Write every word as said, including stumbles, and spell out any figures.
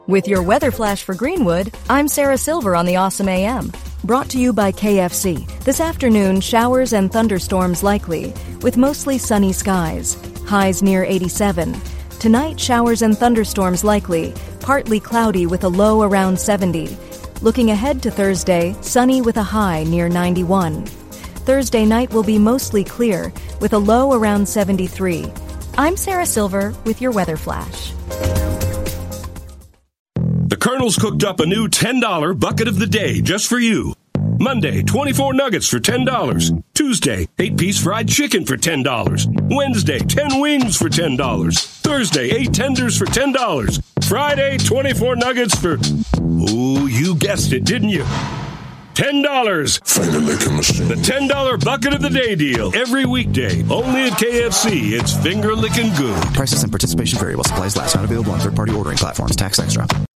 With your weather flash for Greenwood, I'm Sarah Silver on the Awesome A M. Brought to you by K F C. This afternoon, showers and thunderstorms likely, with mostly sunny skies. Highs near eighty-seven. Tonight, showers and thunderstorms likely, partly cloudy with a low around seventy. Looking ahead to Thursday, sunny with a high near ninety-one. Thursday night will be mostly clear, with a low around seventy-three. I'm Sarah Silver with your weather flash. The Colonel's cooked up a new ten dollar bucket of the day just for you. Monday, twenty-four nuggets for ten dollars. Tuesday, eight-piece fried chicken for ten dollars. Wednesday, ten wings for ten dollars. Thursday, eight tenders for ten dollars. Friday, twenty-four nuggets for... Ooh, you guessed it, didn't you? ten dollars. Finger licking machine. The ten dollar bucket of the day deal. Every weekday. Only at K F C. It's finger licking good. Prices and participation vary while supplies last. Not available on third-party ordering platforms. Tax extra.